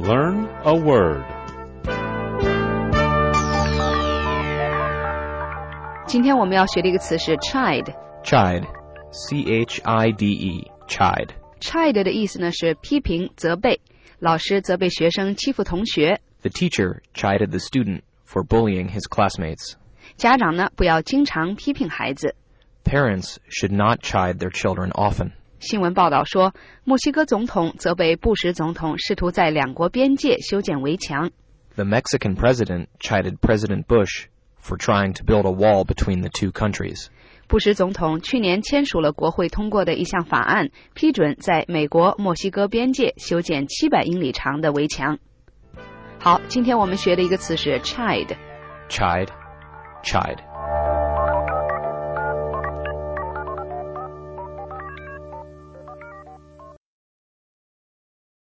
Learn a word. 今天我们要学的一个词是 chide. Chide. C-H-I-D-E. Chide. Chide 的意思呢是批评、责备。老师责备学生欺负同学。 The teacher chided the student for bullying his classmates. 家长呢不要经常批评孩子。 Parents should not chide their children often. 新闻报道说，墨西哥总统责备布什总统试图在两国边界修建围墙。 The Mexican president chided President Bush for trying to build a wall between the two countries. 布什总统去年签署了国会通过的一项法案，批准在美国墨西哥边界修建700英里长的围墙。好，今天我们学的一个词是 chide. Chide. Chide.